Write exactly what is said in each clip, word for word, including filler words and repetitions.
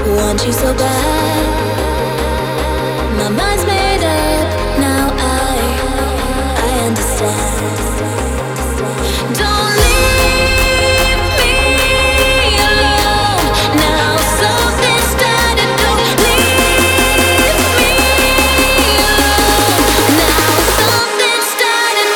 Want you so bad. My mind's made up. Now I, I understand. Don't leave me alone. Now something started. Don't leave me alone. Now something started.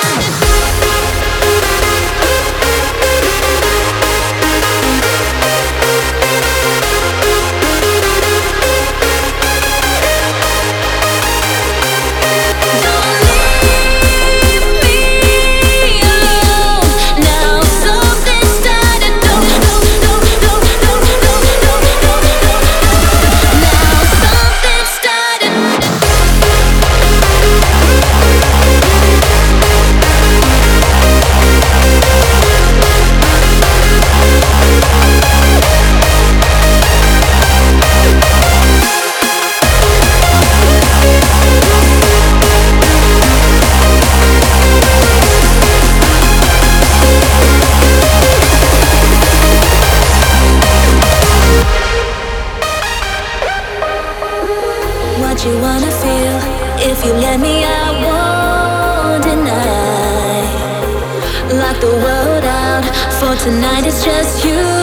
What you wanna feel, if you let me, I won't deny. Lock the world out, for tonight it's just you.